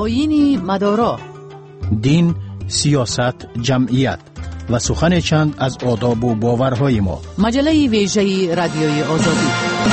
آیین مدارا، دین، سیاست، جمعیت و سخن چند از آداب و باورهای ما. مجله ویژه رادیوی آزادی.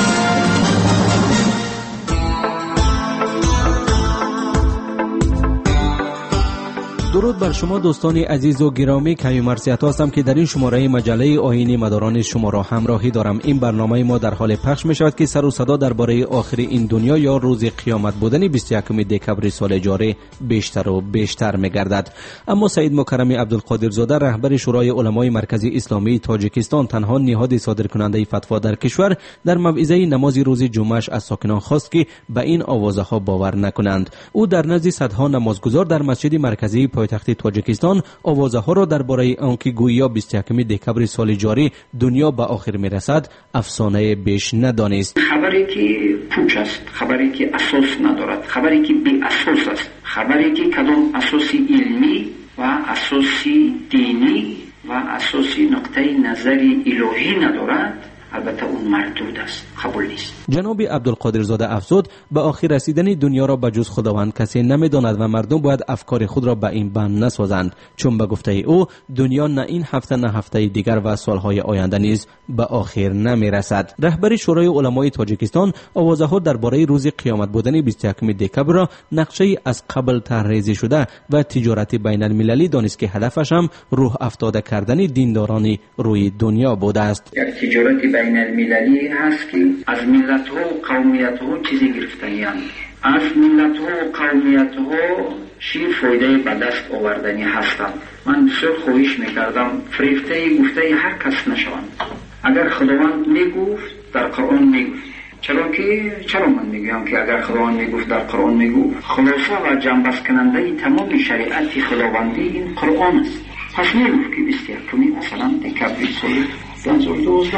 درود بر شما دوستان عزیز و گرامی، کیوم مرثیت هستم که در این شماره مجله آیین مداران شما را همراهی دارم. این برنامه ما در حال پخش می شود که سر و صدا درباره آخر این دنیا یا روز قیامت بودن 21 دکبر سال جاری بیشتر و بیشتر می گردد. اما سید مکرم عبدالقادرزاده، رهبر شورای علمای مرکزی اسلامی تاجیکستان، تنها نهاد صادرکننده فتوا در کشور، در موعظه نماز روز جمعه از ساکنان خواست که به این آوازه ها باور نکنند. او در نزد صدها نمازگزار در مسجد مرکزی پایتخت تاجیکستان آوازه ها را درباره آنکه گویا 21 دکبر سال جاری دنیا به آخر می رسد افسانه بیش ندانست. خبری که پوچ است، خبری که اساس ندارد، خبری که بی اساس است، خبری که کدام اساسی علمی و اساسی دینی و اساسی نقطه نظری الهی ندارد، البته اون مردود است، قبول نیست. جناب عبدالقادرزاده افزود به آخر رسیدن دنیا را به جز خداوند کسی نمیداند و مردم باید افکار خود را به این بند نسازند، چون به گفته او دنیا نه این هفته نه هفته دیگر و سالهای آینده نیز به آخر نمی رسد. رهبر شورای علمای تاجیکستان آوازه ها درباره روز قیامت بودن 21 دکبر را نقشه از قبل طرحریزی شده و تجارت بین المللی دانست که هدفش هم روح افتاده کردن دینداران روی دنیا بوده است. تجارت بین المللی هست که از ملت ها و قومیت ها چیزی گرفتنی‌اند. از ملت ها و قومیت ها چی فایده به دست آوردنی هستند. من بسیار خواهش میکردم فریفته گفته هر کس نشوند. اگر خداوند میگفت در قرآن میگفت، چرا من میگم که اگر خداوند میگفت در قرآن میگفت، خلاصه و جنبست کننده تمام شریعت خداوندی این قرآن است. پس میگفت که 21 مثلا دکبر سال 2012.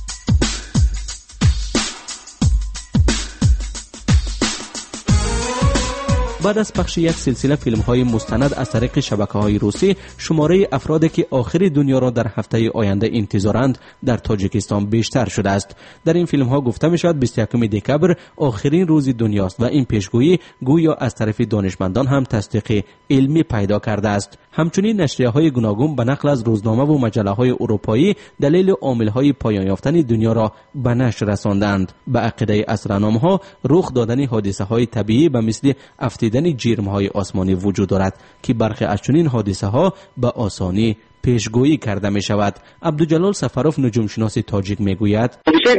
بعد از پخش یک سلسله فیلم های مستند از طریق شبکه های روسی، شماره افرادی که آخر دنیا را در هفته آینده انتظارند در تاجیکستان بیشتر شده است. در این فیلم ها گفته می شود 21 دکبر آخرین روز دنیاست و این پیشگویی گویا از طرف دانشمندان هم تصدیق علمی پیدا کرده است. همچنین نشریه های گوناگون به نقل از روزنامه و مجله های اروپایی دلیل عامل های پایان یافتن دنیا را به نشر رساندند. به عقیده اسرانام‌ها رخ دادن حادثه های طبیعی به مثل افتیدن جرم های آسمانی وجود دارد که برخی از چنین حادثه ها به آسانی پیشگویی کرده می شود. عبدالجلال سفروف نجوم شناس تاجیک می گوید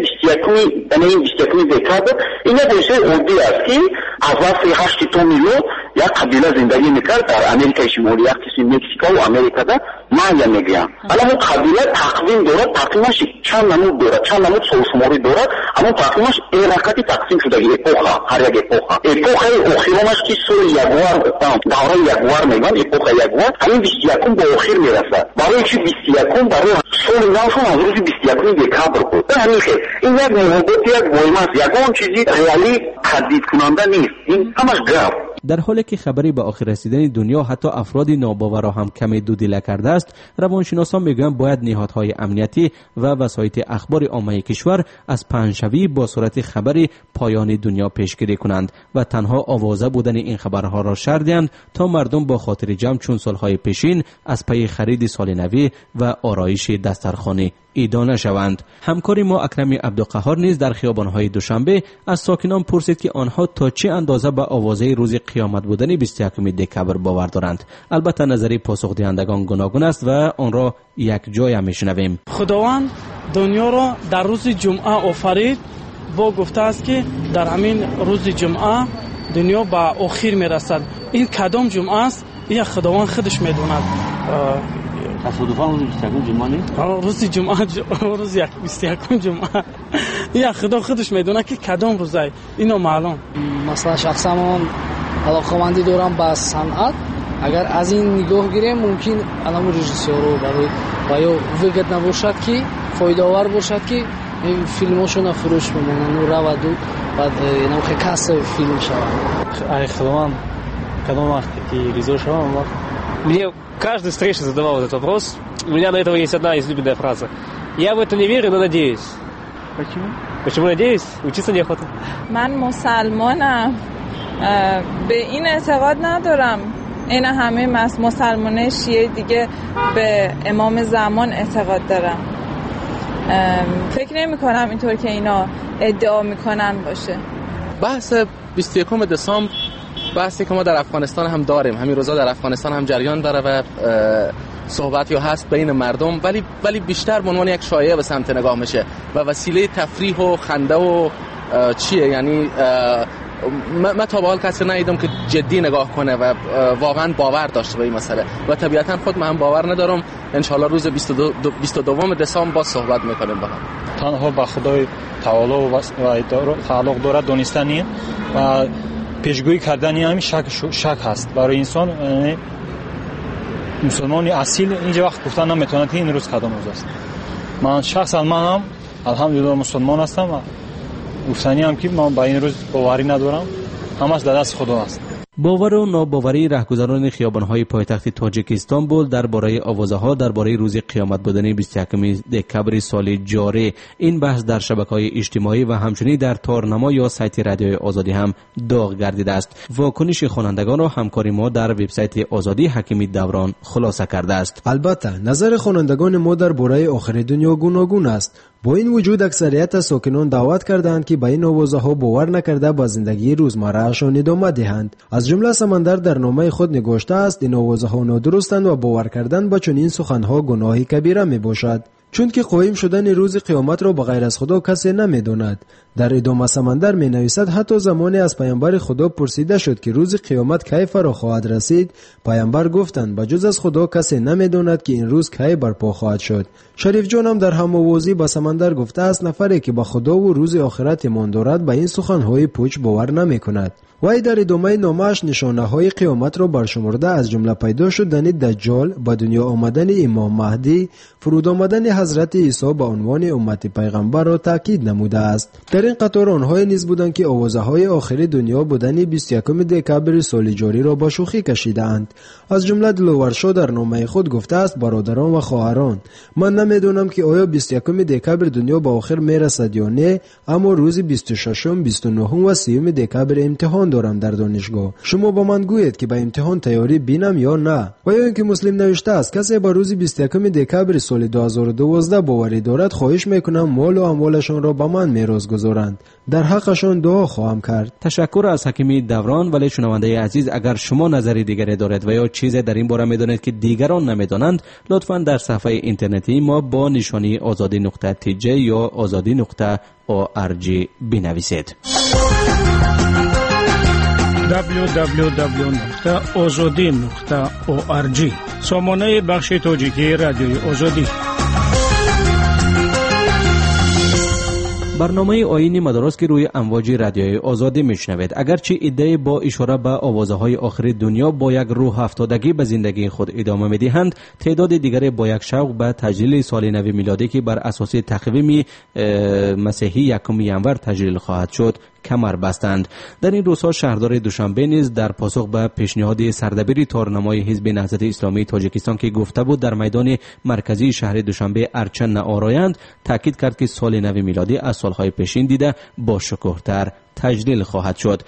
21 دکبر این حادثه عادی است که از وقت 8 میلیون یک قبیله زندگی میکرد در امریکای شمالی، یک قسم مکزیکا و امریکا دا مایا میگن. حالا اون قبیله تقویم دارد، تقویمش چند نمود دارد، چند نمود سوشماری دارد، اما تقویمش ایرقتی تقسیم شده اپوخا، هر یک اپوخا. اپوخای آخرانش که سال یگوار، دوره یگوار میگن، اپوخا یگوار، همین 21 به آخر میرسد. برای چی 21 برای سال نوشون از روز 21 دکبر بود. همین این یک محبت، یک وایماس، یگان چیزی ریالی تهدید کننده نیست. این همش گپ. در حالی که خبری به آخر رسیدن دنیا حتی افراد ناباور را هم کمی دودیله کرده است، روانشناسان میگویند باید نهادهای امنیتی و وسایط اخبار عامه کشور از پنجشنبه با صورت خبری پایان دنیا پیشگیری کنند و تنها آوازه بودن این خبرها را شرط دهند تا مردم با خاطر جمع چون سالهای پیشین از پی خرید سال نو و آرایش دسترخوانی ایدانه شوند. همکاری ما اکرم عبدالقهار نیز در خیابان‌های دوشنبه از ساکنان پرسید که آنها تا چه اندازه به آوازه روز قیامت بودن 21 دکبر باور دارند. البته نظری پاسخ دهندگان گوناگون است و آن را یک جای میشنویم. خداوند دنیا را در روز جمعه آفرید و گفته است که در همین روز جمعه دنیا به آخر میرسد. این کدام جمعه است؟ این خداوند خودش میدوند. تصادفاً روز 21 جمعه نیست؟ روز جمعه روز 21 جمعه یا خدا خودش میدونه که کدام روزه. اینو معلوم. مثلا شخصا من علاقه‌مندی دارم به صنعت. اگر از این نگاه گیریم ممکن الان رژیسورو برای وقت نباشد که فایده آور باشد که این فیلماشون فروش بمونن و رود بعد نوخه کس فیلم شود. ای خداوند кадом вақт ки ризо шавам. Мне каждый встрече задавал этот вопрос. У меня на этого есть одна излюбленная фраза. Я в это не верю, но надеюсь. Почему? Почему надеюсь? Учиться неохота. من مسلمانم به این اعتقاد ندارم. این همه مسلمان شیعه دیگه به امام زمان اعتقاد دارم. فکر نمی کنم اینطور که اینا ادعا میکنن باشه. بحث 21 دسامبر بحثی که ما در افغانستان هم داریم، همین روزا در افغانستان هم جریان داره و صحبتی هست بین مردم، ولی بیشتر به عنوان یک شایعه به سمت نگاه میشه و وسیله تفریح و خنده و چیه. یعنی من تا به حال کسی ندیدم که جدی نگاه کنه و واقعا باور داشته به این مسئله و طبیعتا خود من هم باور ندارم. انشالله روز 22 دسامبر با صحبت میکنیم با هم. تنها با خدای تعالی و تعلق دارد دانستن و پیشگویی کردن همین شک هست برای انسان. مسلمانی اصیل اینجا وقت گفتن نمیتونه که این روز کدام روز است. من شخصا من هم الحمدلله مسلمان هستم و گفتنی هم که من با این روز باوری ندارم، همش در دست خدا است. باور و ناباوری رهگذران خیابان‌های پایتخت تاجیکستان بود درباره آوازه‌ها درباره روز قیامت بودن 21 دکبر سال جاری. این بحث در شبکه‌های اجتماعی و همچنین در تارنما یا سایت رادیوی آزادی هم داغ گردیده است. واکنش خوانندگان و همکاری ما در وبسایت آزادی حکیمی دوران خلاصه کرده است. البته نظر خوانندگان ما درباره آخر دنیا گوناگون است. با این وجود اکثریت ساکنان دعوت کردند که به این آوازها باور نکرده با زندگی روزمره‌شان ادامه دهند. از جمله سمندر در نامه خود نگاشته است این آوازها نادرستند و باور کردن به چنین سخنها گناهی کبیره می باشد، چون که قایم شدن روز قیامت را بغیر از خدا کسی نمی‌داند. در ادامه سمندر می نویسد حتی زمانی از پیامبر خدا پرسیده شد که روز قیامت کی فرا خواهد رسید، پیامبر گفتند بجز از خدا کسی نمی‌داند که این روز کی برپا خواهد شد. شریف جان هم در هم‌آوازی با سمندر گفته است نفری که به خدا و روز آخرت ایمان دارد به این سخن‌های پوچ باور نمی‌کند. وی در ادامه نامه‌اش نشانه‌های قیامت را برشمرده از جمله پیدا شدن دجال، به دنیا آمدن امام مهدی، فرود آمدن حضرت عیسی به عنوان امت پیغمبر را تاکید نموده است. در این قطار آنهای نیز بودند که آوازهای آخر دنیا بودن 21 دکبر سال جاری را با شوخی کشیدند. از جمله دلورشا در نامه خود گفته است برادران و خواهران، من نمیدونم که آیا 21 دکبر دنیا به آخر میرسد یا نه، اما روز 26، 29 و 30 دکبر امتحان دارم در دانشگاه. شما با من گویید که به امتحان تیاری بینم یا نه. و یا اینکه مسلم نوشته است کسی با روز 21 دکبر سال 2012 باوری دارد خواهش میکنم مال و اموالشان را به من میراث گذارند. در حقشان دعا خواهم کرد. تشکر از حکیمی دوران. ولی شنونده عزیز، اگر شما نظری دیگری دارید و یا چیزی در این باره میدانید که دیگران نمیدانند، لطفاً در صفحه اینترنتی ما با نشانی azadi.tj یا azadi.org بنویسید. www.azadi.org سامانه بخش تاجیکی رادیوی آزادی. برنامه آیین مدارس که روی امواج رادیوی آزادی میشنوید. اگرچه ایده با اشاره به آوازهای آخر دنیا با یک روح افتادگی به زندگی خود ادامه میدهند، تعداد دیگری با یک شوق به تجلیل سال نو میلادی که بر اساس تقویم مسیحی 1 ینور تجلیل خواهد شد کمر بستند. در این روزها شهردار دوشنبه نیز در پاسخ به پیشنهاد سردبیر تارنمای حزب نهضت اسلامی تاجیکستان که گفته بود در میدان مرکزی شهر دوشنبه ارچن نآرایند، تاکید کرد که سال نو میلادی از سالهای پیشین دیده با شکوه‌تر تجلیل خواهد شد.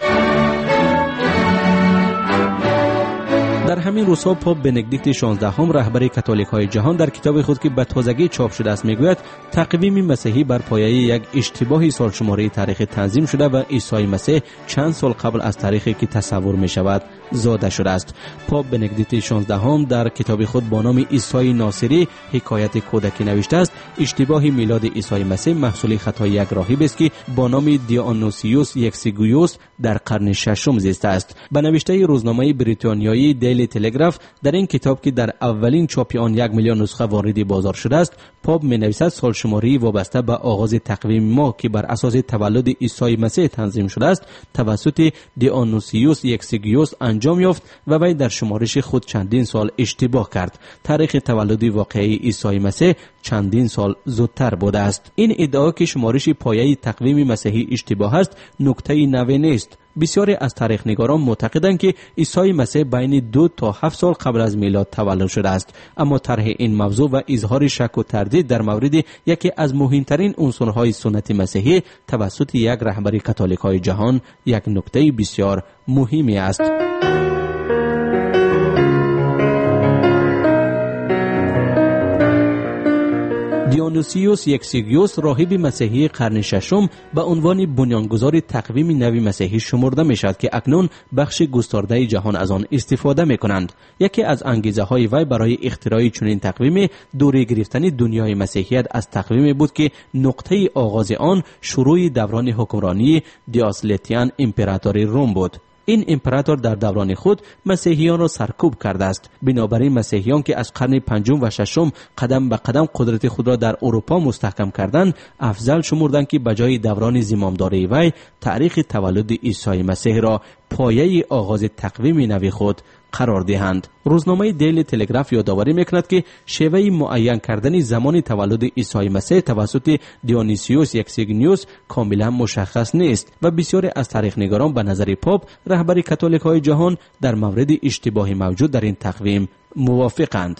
در همین روزها پاپ بنگدیکت 16 رهبر کاتولیک‌های جهان در کتاب خود که به تازگی چاپ شده است میگوید تقویم مسیحی بر پایه یک اشتباه سالشماری تاریخ تنظیم شده و عیسی مسیح چند سال قبل از تاریخی که تصور می شود زاده شده است. پاپ بنگدیکت 16 در کتاب خود با نام عیسی ناصری حکایت کودکی نوشته است اشتباه میلاد عیسی مسیح محصول خطای یک راهب است که با نام دیونوسیوس یکسیگویوس در قرن ششم زیسته است. به نوشته روزنامه بریتانیایی دیلی تلگراف در این کتاب که در اولین چاپ آن 1 میلیون نسخه وارد بازار شده است، پاپ می نویسد سالشماری وابسته به آغاز تقویم ما که بر اساس تولد عیسی مسیح تنظیم شده است توسط دیونوسیوس یکسیگویوس انجام یافت و وی در شمارش خود چندین سال اشتباه کرد. تاریخ تولد واقعی عیسی مسیح چندین سال زودتر بوده است. این ادعا که شمارش پایه‌ای تقویم مسیحی اشتباه است نکته نوی نیست. بسیاری از تاریخ نگاران معتقدند که عیسی مسیح بین 2 تا 7 سال قبل از میلاد تولد شده است، اما طرح این موضوع و اظهار شک و تردید در مورد یکی از مهمترین عنصرهای سنت مسیحی توسط یک رهبر کاتولیکای جهان یک نکته بسیار مهمی است. دیونوسیوس یکسیگیوس راهب مسیحی قرن ششم به عنوان بنیانگذار تقویم نوی مسیحی شمرده می شود که اکنون بخش گسترده جهان از آن استفاده می کنند. یکی از انگیزه های وی برای اختراع چنین تقویم دوره گرفتن دنیای مسیحیت از تقویم بود که نقطه آغاز آن شروع دوران حکمرانی دیوسلتیان امپراتور روم بود. این امپراتور در دوران خود مسیحیان را سرکوب کرده است. بنابراین مسیحیان که از قرن پنجم و ششم قدم به قدم قدرت خود را در اروپا مستحکم کردند، افضل شمردند که بجای دوران زمامداری وی تاریخ تولد عیسی مسیح را پایه آغاز تقویم نوی خود قرار دهند. روزنامه دیلی تلگراف یادآوری میکند که شیوه معین کردن زمان تولد عیسی مسیح توسط دیونیسیوس یکسیگیوس کاملا مشخص نیست و بسیاری از تاریخ نگاران به نظر پاپ رهبر کاتولیکای جهان در مورد اشتباهی موجود در این تقویم موافقند.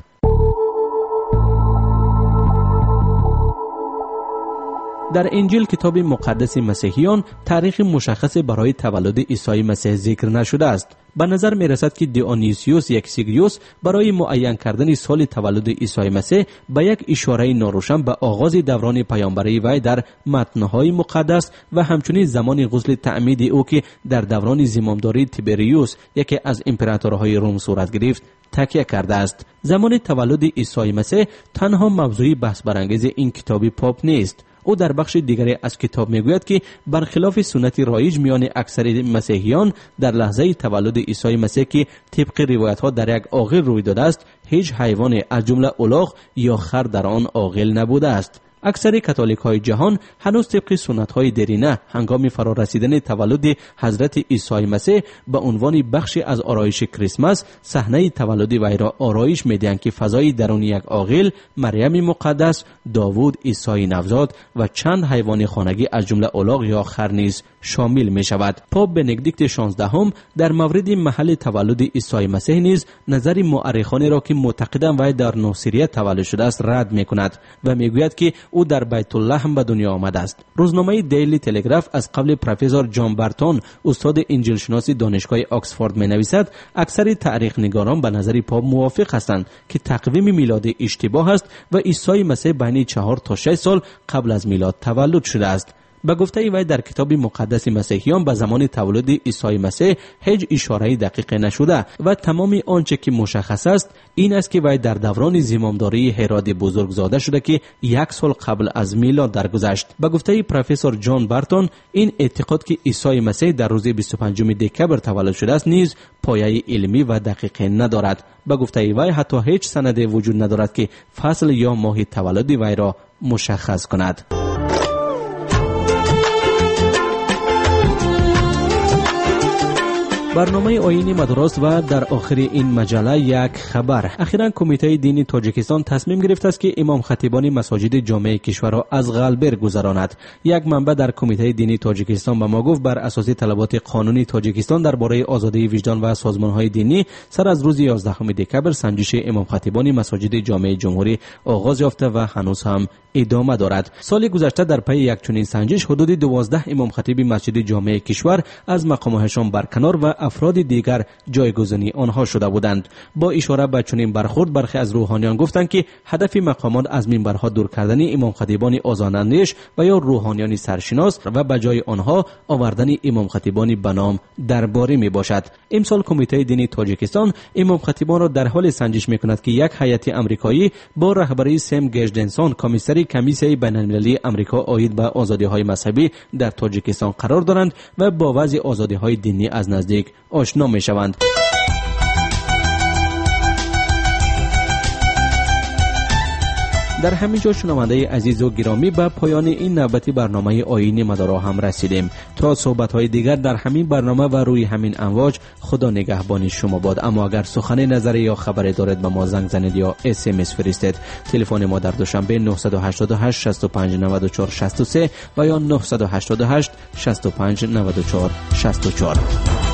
در انجیل کتاب مقدس مسیحیان تاریخ مشخص برای تولد عیسی مسیح ذکر نشده است. به نظر می رسد که دیونیسیوس یکسیگیوس برای معین کردن سال تولد عیسی مسیح به یک اشاره ناروشن به آغاز دوران پیامبری وی در متنهای مقدس و همچنین زمان غسل تعمید او که در دوران زمامداری تیبریوس یکی از امپراتورهای روم صورت گرفت تکیه کرده است. زمان تولد عیسی مسیح تنها موضوع بحث برانگیز این کتاب پاپ نیست. او در بخش دیگری از کتاب میگوید که برخلاف سنت رایج میان اکثر مسیحیان در لحظه تولد عیسی مسیح که طبق روایت ها در یک عاقل روی داده است، هیچ حیوان از جمله الاغ یا خر در آن عاقل نبوده است. اکثر کاتولیک های جهان هنوز طبق سنت های دیرینه هنگام فرا رسیدن تولد حضرت عیسی مسیح به عنوان بخشی از آرایش کریسمس صحنه تولد وی را آرایش میدهند که فضای درون یک عاقل، مریم مقدس، داوود، عیسی نوزاد و چند حیوان خانگی از جمله الاغ یا خر نیز شامل می شود. پاپ بنگدیکت 16 در مورد محل تولد عیسی مسیح نیز نظر مورخانی را که معتقدند وی در ناصریه تولد شده است رد می کند و می گوید که او در بیت الله هم به دنیا آمده است. روزنامه دیلی تلگراف از قبل پروفسور جان بارتون استاد انجیل شناسی دانشگاه آکسفورد می نویسد اکثر تاریخ نگاران به نظر پاپ موافق هستند که تقویم میلادی اشتباه است و عیسی مسیح بین 4 تا 6 سال قبل از میلاد تولد شده است. به گفته وی در کتاب مقدس مسیحیان به زمان تولد عیسی مسیح هیچ اشاره دقیق نشده و تمام آنچه که مشخص است این است که وی در دوران زمامداری هرود بزرگ زاده شده که 1 سال قبل از میلاد درگذشت. به گفته پروفسور جان بارتون این اعتقاد که عیسی مسیح در روز 25 دکبر تولد شده است نیز پایه علمی و دقیق ندارد. به گفته وی حتی هیچ سندی وجود ندارد که فصل یا ماه تولد وی را مشخص کند. برنامه آیین مدارس و در آخر این مجله یک خبر. اخیراً کمیته دینی تاجیکستان تصمیم گرفته است که امام خطیبان مساجد جامع کشور را از غلبر گذراند. یک منبع در کمیته دینی تاجیکستان به ما گفت بر اساس طلبات قانونی تاجیکستان درباره آزادی وجدان و سازمان‌های دینی سر از روز 11 دکبر سنجش امام خطیبان مساجد جامع جمهوری آغاز یافته و هنوز هم ادامه دارد. سال گذشته در پی یک چنین سنجش حدود 12 امام خطیب مسجد جامع کشور از مقامهایشان برکنار و افراد دیگر جایگزینی آنها شده بودند. با اشاره به چنین برخورد برخی از روحانیان گفتند که هدف مقامات از منبرها دور کردن امام خطیبان آزاداندیش و یا روحانیان سرشناس و به جای آنها آوردن امام خطیبان به نام درباری می باشد. امسال کمیته دینی تاجیکستان امام خطیبان را در حال سنجش می کند که یک هیئت آمریکایی با رهبری سم گژدنسون کمیسر کمیسیون بین‌المللی آمریکا عاید به آزادی‌های مذهبی در تاجیکستان قرار دارند و با وضع آزادی‌های دینی از نزدیک آشنا می‌شوند. در همین جا شنونده عزیز و گرامی به پایان این نوبتی برنامه آیین مدارا هم رسیدیم. تا صحبت‌های دیگر در همین برنامه و روی همین امواج، خدا نگهبان شما باد. اما اگر سخن، نظری یا خبری دارید به ما زنگ زنید یا SMS فرستید. تلفن ما در دوشنبه 988 65 94 63 و یا 988 65 94 64.